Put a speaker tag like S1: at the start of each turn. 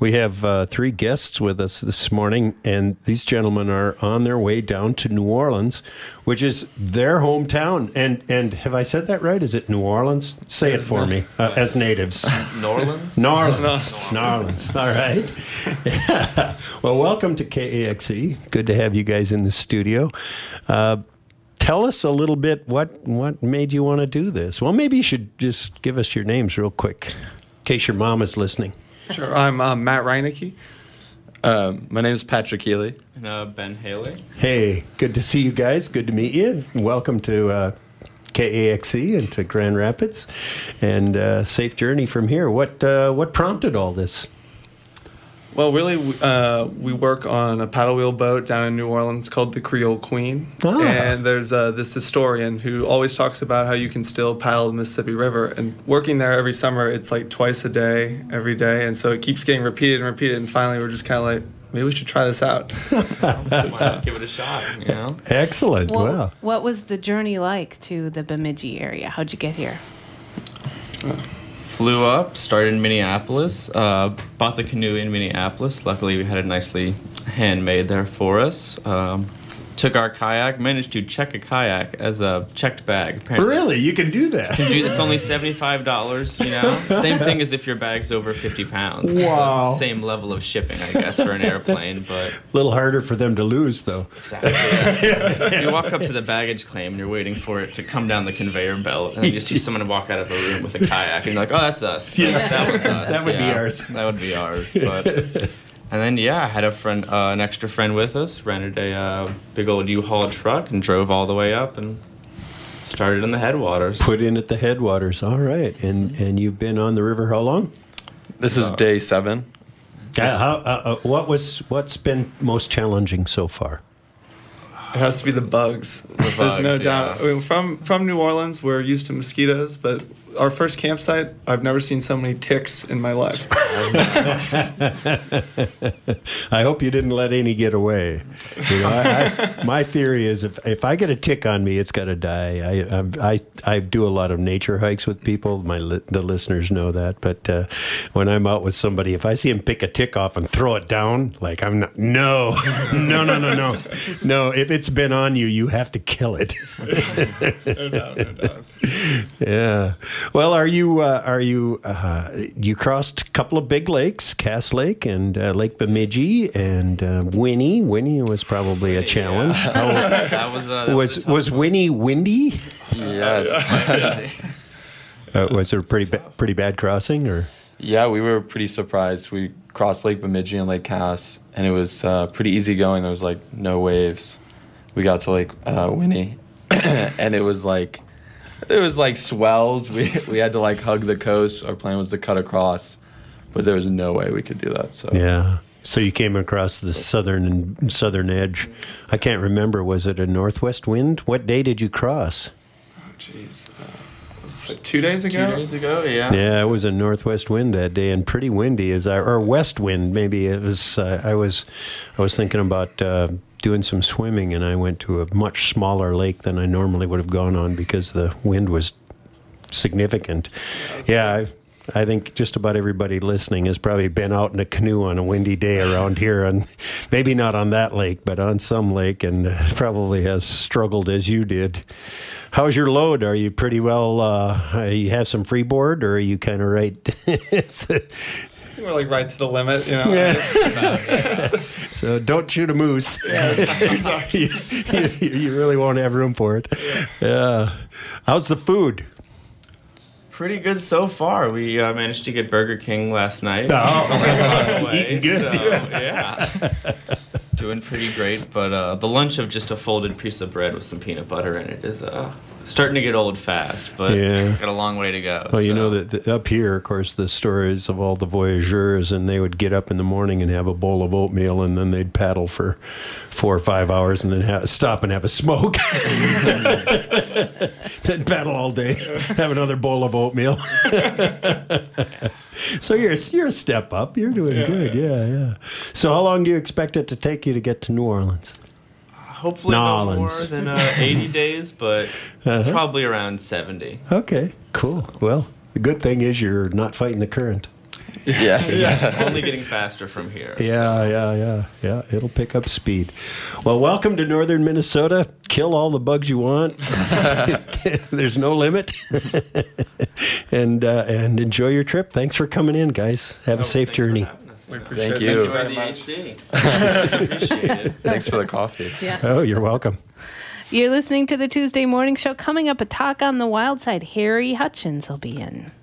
S1: We have three guests with us this morning, and these gentlemen are on their way down to New Orleans, which is their hometown. And have I said that right? Is it New Orleans? Say it for me, as natives.
S2: New Orleans?
S1: New Orleans. All right. Yeah. Well, welcome to KAXE. Good to have you guys in the studio. Tell us a little bit what made you want to do this. Well, maybe you should just give us your names real quick, in case your mom is listening.
S3: Sure. I'm Matt Reinecke.
S4: My name is Patrick Healy.
S2: And Ben Haley.
S1: Hey, good to see you guys. Good to meet you. Welcome to KAXE and to Grand Rapids, and safe journey from here. What prompted all this?
S3: Well, really, we work on a paddle wheel boat down in New Orleans called the Creole Queen.
S1: Ah.
S3: And there's this historian who always talks about how you can still paddle the Mississippi River. And working there every summer, it's like twice a day, every day. And so it keeps getting repeated and repeated. And finally, we're just kind of like, maybe we should try this out.
S2: Why not give it a shot, you know?
S1: Excellent.
S5: Well,
S1: Wow.
S5: what was the journey like to the Bemidji area? How'd you get here?
S2: Flew up, started in Minneapolis, bought the canoe in Minneapolis. Luckily, we had it nicely handmade there for us. Took our kayak, managed to check a kayak as a checked bag. Apparently.
S1: Really? You can do that?
S2: It's only $75, you know? Same thing as if your bag's over 50 pounds.
S1: Wow.
S2: Same level of shipping, I guess, for an airplane, but...
S1: A little harder for them to lose, though.
S2: Exactly, yeah. You walk up to the baggage claim, and you're waiting for it to come down the conveyor belt, and you see someone walk out of a room with a kayak, and you're like, oh, that's us.
S1: Yeah.
S2: That was us.
S1: That would be ours.
S2: That would be ours, but... And then, I had a friend, an extra friend with us, rented a big old U-Haul truck and drove all the way up and started in the headwaters.
S1: Put in at the headwaters. All right. And you've been on the river how long?
S4: This is day 7.
S1: What's been most challenging so far?
S3: It has to be the bugs. There's no doubt. I mean, from New Orleans, we're used to mosquitoes, but our first campsite, I've never seen so many ticks in my life.
S1: I hope you didn't let any get away. You know, my theory is if I get a tick on me, it's got to die. I do a lot of nature hikes with people. The listeners know that. But when I'm out with somebody, if I see them pick a tick off and throw it down, like I'm not. No. If it's been on you, you have to kill it.
S3: No doubt.
S1: Yeah. Well, you crossed a couple of big lakes, Cass Lake and Lake Bemidji and Winnie. Winnie was probably a challenge.
S2: That
S1: Was Winnie windy?
S4: Yes.
S1: Was there pretty bad crossing, or?
S4: Yeah, we were pretty surprised. We crossed Lake Bemidji and Lake Cass, and it was pretty easy going. There was like no waves. We got to Lake Winnie, and it was like swells. We had to like hug the coast. Our plan was to cut across, but there was no way we could do that. So
S1: yeah. So you came across the southern edge. I can't remember. Was it a northwest wind? What day did you cross?
S3: Oh, jeez. Was this like 2 days ago?
S2: 2 days ago, yeah.
S1: Yeah, it was a northwest wind that day and pretty windy, or west wind maybe. It was. I was thinking about doing some swimming, and I went to a much smaller lake than I normally would have gone on because the wind was significant. Yeah, I think just about everybody listening has probably been out in a canoe on a windy day around here, and maybe not on that lake, but on some lake, and probably has struggled as you did. How's your load? Are you pretty well, you have some freeboard, or are you kind of right?
S3: We're like right to the limit, you know.
S1: Yeah. So don't shoot a moose.
S3: Exactly.
S1: you really won't have room for it. Yeah. How's the food?
S2: Pretty good so far. We managed to get Burger King last night.
S1: Oh, my God.
S2: Eating
S1: good.
S2: So, yeah. Doing pretty great. But the lunch of just a folded piece of bread with some peanut butter in it is starting to get old fast, but got a long way to go.
S1: Well, you know that up here, of course, the stories of all the voyageurs, and they would get up in the morning and have a bowl of oatmeal, and then they'd paddle for 4 or 5 hours, and then stop and have a smoke. Then paddle all day, have another bowl of oatmeal. So you're a step up. You're doing good. Yeah. So how long do you expect it to take you to get to New Orleans?
S2: Hopefully no more than 80 days, but probably around 70.
S1: Okay, cool. Well, the good thing is you're not fighting the current.
S4: Yes.
S2: It's only getting faster from here.
S1: Yeah. It'll pick up speed. Well, welcome to northern Minnesota. Kill all the bugs you want. There's no limit. and enjoy your trip. Thanks for coming in, guys. Have a safe
S2: Thanks for
S1: journey.
S2: having us.
S3: We appreciate
S4: Thank
S3: it.
S4: you.
S3: Thanks
S2: Enjoy
S3: very
S2: the
S3: much.
S2: AC. It's appreciated.
S4: Thanks for the coffee.
S5: Yeah.
S1: Oh, you're welcome.
S5: You're listening to the Tuesday Morning Show. Coming up, a talk on the wild side. Harry Hutchins will be in.